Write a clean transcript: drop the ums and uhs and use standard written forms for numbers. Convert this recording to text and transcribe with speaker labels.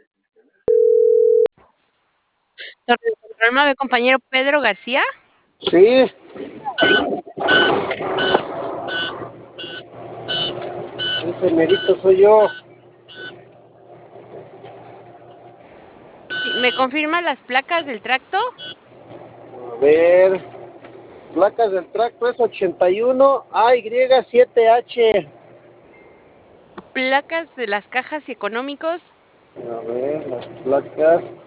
Speaker 1: Torre de control 9, compañero Pedro García.
Speaker 2: Sí, ese merito soy yo.
Speaker 1: Sí, ¿me confirma las placas del tracto?
Speaker 2: A ver, placas del tracto es 81 AY7H.
Speaker 1: Placas de las cajas y económicos.
Speaker 2: A ver, las placas.